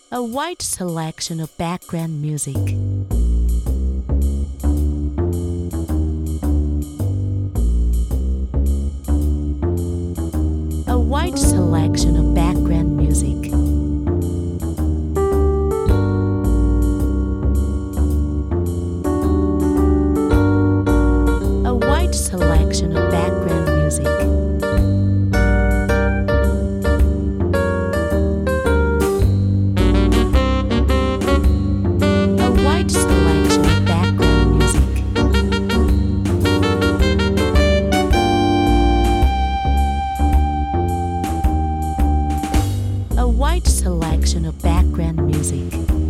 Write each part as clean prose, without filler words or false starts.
A wide selection of background music. A wide selection of background music. A wide selection of background music. A wide selection of background music.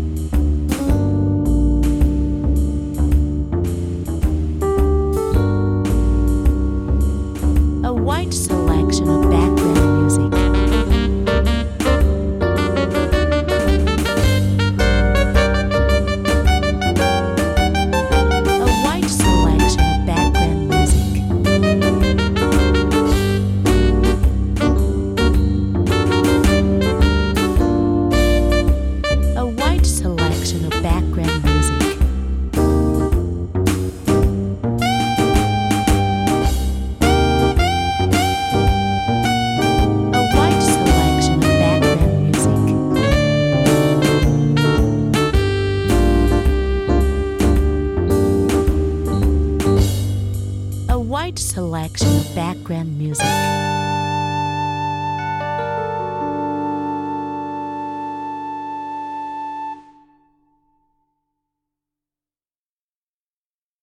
A wide selection of background music. A wide selection of background music. A wide selection of background music. A wide selection of background music. A wide selection of background music.